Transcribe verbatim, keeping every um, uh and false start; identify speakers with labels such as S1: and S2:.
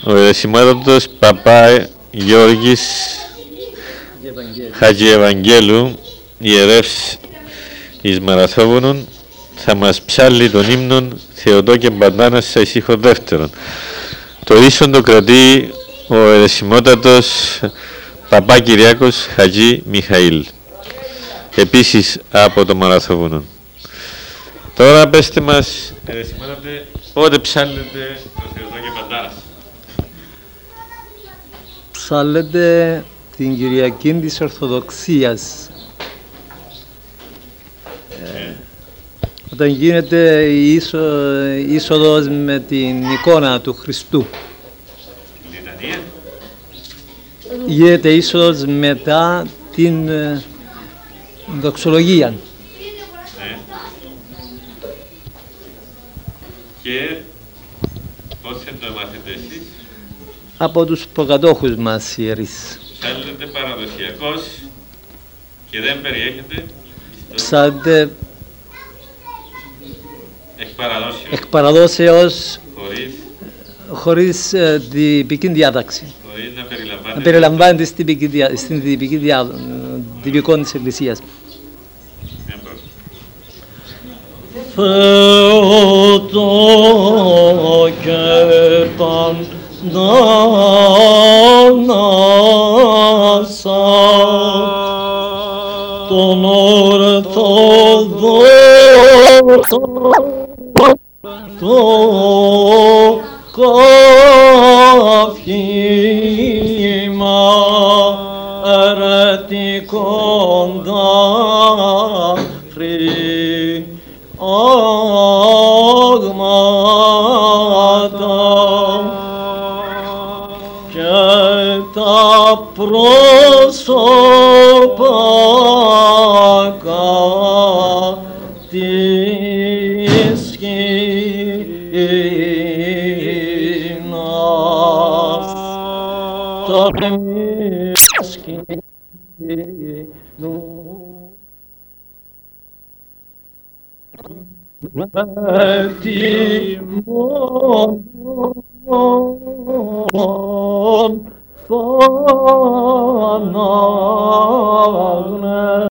S1: ο ερεσιμότατος Παπά Γιώργης Χατζιευαγγέλου, ιερεύς εις Μαραθώβουνον, θα μας ψάλει τον ύμνον Θεοτό και Μπαντάνας σε ησύχο δεύτερον. Το ίσον το κρατεί ο ερεσιμότατος Παπά Κυριάκος Χατζή Μιχαήλ, επίσης από το Μαραθώβουνον. Τώρα πέστε μας, ερεσιμότατε, πότε ψάλλετε το Θεοτό και Μπαντάνας?
S2: Ψάλλεται την Κυριακή της Ορθοδοξίας. Ε, όταν γίνεται η είσο, είσοδος με την εικόνα του Χριστού.
S1: Λιτανία.
S2: Γίνεται είσοδος μετά την ε, δοξολογία.
S1: Ναι. Και πώς θα το μάθετε εσείς?
S2: Από τους προκατόχους μας ιερείς.
S1: Ψάλλετε παραδοσιακός και δεν περιέχετε
S2: Ψάλλεται
S1: εκ παραδόσεως,
S2: εκ παραδόσεως
S1: χωρίς,
S2: χωρίς ε, τυπική διάταξη.
S1: χωρίς να
S2: Να
S1: περιλαμβάνετε
S2: περιλαμβάνεται στην τυπική, διά, στην τυπική διά, τυπικό της Εκκλησίας.
S1: μια πρώτη.
S2: Θεοτό και Παντάνασα τον Ορθοδόξο το καύχημα ερετικόν αγμάτα και τα πρόσωπα της σκηνάς τα σκηνού ετοιμόν